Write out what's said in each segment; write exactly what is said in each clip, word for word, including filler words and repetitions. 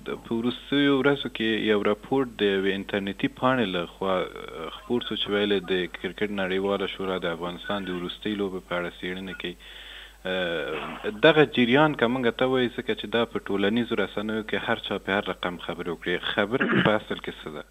په وروستیو ورځو کې یو راپور د یوې انټرنیټي پاڼې له خوا خپور شو چې ویل د کرکټ نړیواله شورا د افغانستان د وروستۍ لوبې په اړه څېړنه کوي. دغه جریان که موږ ته وایي ځکه چې دا په ټولنیزو رسنیو کې هر چا په هر رقم خبرې وکړي، خبره په اصل کې څه ده؟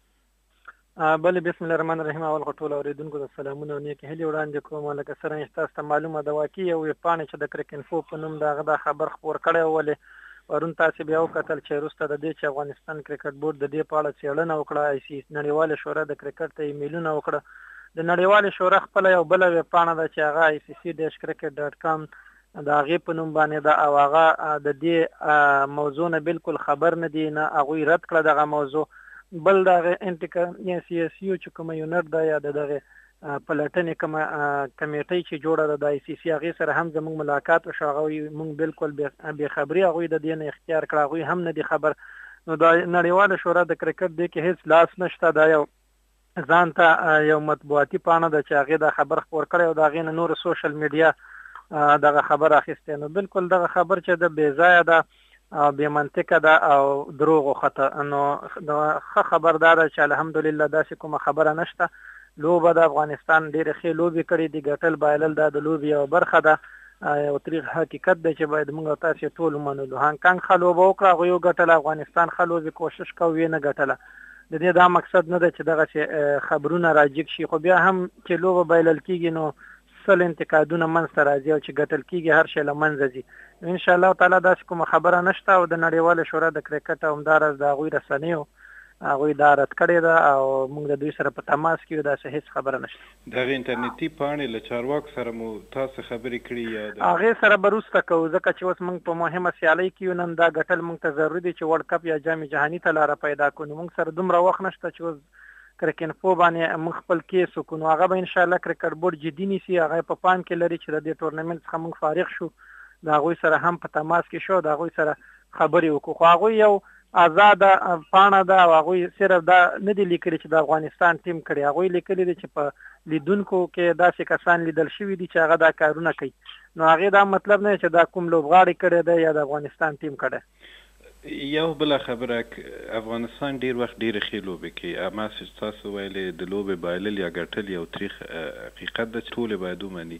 بله بسم الله الرحمن الرحیم. اول خو ټولو اورېدونکو ته سلامونه او نیکې هیلې وړاندې کوم. لکه څرنګه چې تاسو ته معلومه ده واقع یو ویبپاڼې چې د کرک انفو په نوم د هغه دا خبر خپور کړی و، ولې پرون تاسې بیا وکتل چې وروسته د دې چې افغانستان کرکټ بورډ د دې په اړه څېړنه وکړه، آی سی نړیواله شورا د کرکټ ته ایمیلونه وکړه. د نړیوالې شورا خپله یو بله ویبپاڼه ده چې هغه آی سی سی ډیش کرکټ ډاټ کام د هغې په نوم باندې ده، او هغه د دې موضوع نه بالکل خبر نه دي، نه هغوی رد کړه دغه موضوع. بل دغه انټي سی ایس یو چې کومه یونټ ده یا د دغه پلټنې کومه کمیټۍ چې جوړه ده د آی سی سی، هغې سره هم زموږ ملاقات وشو. هغوی موږ بالکل بېخبري هغوی د دې نه اختیار کړه، هغوی هم نه دي خبر. نو د نړیواله شورا د کرکټ دې کې هېڅ لاس نشته. دا یو ځان ته یو مطبوعاتي پاڼه ده چې هغې دا خبر خپور کړی او د هغې نه نور سوشل میډیا دغه خبر اخیستی. نو بالکل دغه خبر چې د بې ځایه ده او بې منطقه ده او دروغ وخته. نو د ښه خبر دا ده چې الحمدلله داسې کومه خبره نشته. لوبه د افغانستان ډېرې ښې لوبې کړي دي، ګټل بایلل دا د لوبې یوه برخه ده، یو تریخ حقیقت دی چې باید موږ او تاسې ټول ومنلو. هانګ ښه لوبه وکړه، هغوی وګټله، افغانستان ښه لوبې کوشش کوي ویې نه ګټله. د دې دا مقصد نه ده چې دغسې خبرونه راجګ شي، خو بیا هم چې لوبه بایلل کېږي نو سل انتقادونه منځته راځي او چې ګټل کېږي هر شی له منځه ځي. انشاءالله تعالی داسې کومه خبره نشته او د نړیواله شورا د کرکټ همداراز د هغوی رسنیو هغوی دا رد کړې ده او موږ د دوی سره په تماس کې یو، داسې هېڅ خبره نشته. د هغې انټرنیټي پاڼې له چارواکو سره مو تاسو خبرې کړي یا د هغې سره به وروسته کوو، ځکه چې اوس موږ په مهمه سیالۍ کې یو. نن دا ګټل موږ ته ضروري دی چې ورلډ کپ یا جام جهاني ته لاره پیدا کړو. نو موږ سره دومره وخت نشته چې اوس کرک انفو باندې موږ خپل کیس وکړو. نو هغه به انشاءالله کرکټ بورډ جدي نیسي، هغه په پام کې لري چې د دې ټورنمنټ څخه موږ فارغ شو، د هغوی سره هم په تماس کې شو، د هغوی سره خبرې وکړو. خو هغوی یو آزاده پاڼه ده او هغوی صرف دا نه دي لیکلي چې د افغانستان ټیم کړي، هغوی لیکلي دي چې په لیدونکو کې داسې کسان لیدل شوي دي چې هغه دا کارونه کوي. نو هغې دا مطلب نه چې دا کوم لوبغاړی کړی دی یا د افغانستان ټیم کړی. یو بله خبره، افغانستان ډیر وخت ډېرې ښې لوبې کوي، اما چې تاسو ویلې د لوبې بایلل یا ګټل یو تریخ حقیقت ده چې ټولې باید ومني.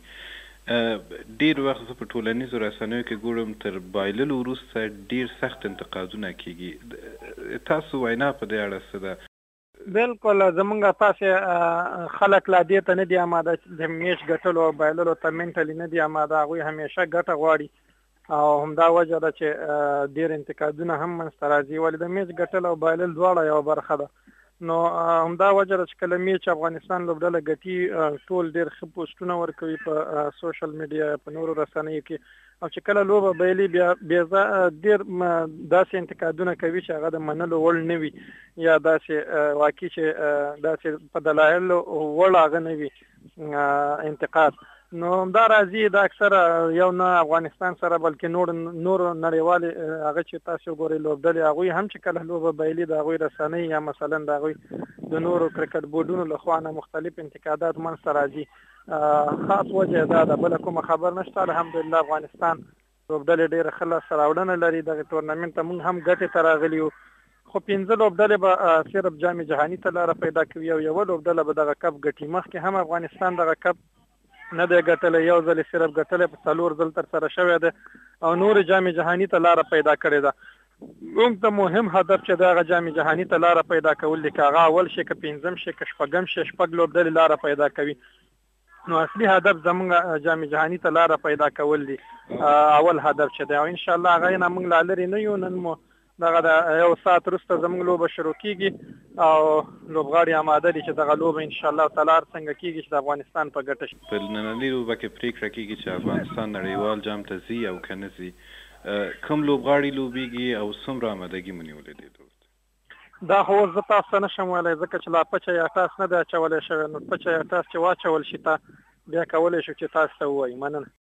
ډیر وخت زه په ټولنیزو رسنیو کې ګورم تر بایللو وروسته ډیر سخت انتقادونه کېږي. تاسو وینا په دې اړه څه ده؟ بالکل زمونږ تاسې خلک لا دې ته نه دي اماده چې د میچ ګټلو او بایللو ته منټلي نه دي اماده. هغوی همیشه ګټه غواړي او همدا وجه ده چې ډېر انتقادونه هم منځته راځي، ولې د میچ ګټل او بایلل دواړه یوه برخه ده. نو همدا وجه ده چې کله میچ افغانستان لوبډله ګټي ټول ډېر ښه پوسټونه ورکوي په سوشل میډیا په نورو رسنیو کې، او چې کله لوبه بایلي بیا بېځایه ډېر داسې انتقادونه کوي چې هغه د منلو وړ نه وي یا داسې واقعي چې داسې په دلایلو وړ هغه نه وي انتقاد. نو همدا راځي دا اکثره یو نه افغانستان سره بلکې نور نور نړیوالې هغه چې تاسو وګورئ لوبډلې هغوی هم چې کله لوبه بایلي د هغوی رسنۍ یا مثلا د هغوی د نورو کرکټ بورډونو له خوا نه مختلف انتقادات منځته راځي. خاص وجه دا ده، بله کومه خبر نشته. الحمدلله افغانستان لوبډلې ډېره ښه لاسته راوړنه لري. دغه ټورنمنټ ته موږ هم ګټې ته راغلي یو، خو پنځه لوبډلې به صرف جام جهاني ته لاره پیدا کوي او یوه لوبډله به دغه کپ ګټي. مخکې هم افغانستان دغه کپ نه دی ګټلی، یو ځل یې صرف ګټلی، په څلور ځل تر سره شوی دی او نورې جام جهاني ته لاره پیدا کړې ده. موږ ته مهم هدف چې دغه جام جهاني ته لاره پیدا کول دي، که هغه اول شي که پنځم شي که شپږم شي، شپږ لوبډلې لاره پیدا کوي. نو اصلي هدف زموږ جام جهاني ته لاره پیدا کول دي، اول هدف چې دی. او انشاءالله هغه نه موږ لا لرې نه یو. نن مو دغه د یو ساعت وروسته زموږ لوبه شروع کېږي او لوبغاړي اماده دي چې دغه لوبه انشاءالله تعالی هر څنګه کېږي چې د افغانستان په ګټه شي. په نننۍ لوبه کې پرېکړه کېږي چې افغانستان نړیوال جام ته ځي او که نه ځي. کوم لوبغاړي لوبېږي او څومره امادګي مو نیولې دې ته؟ دا خو اوس زه تاسو ته نشم ویلی، ځکه چې لا پچه یا ټاس نه دی اچولی شوی. نو پچه یا ټاس چې واچول شي تا بیا کولی شو چې تاسو ته ووایي. مننه.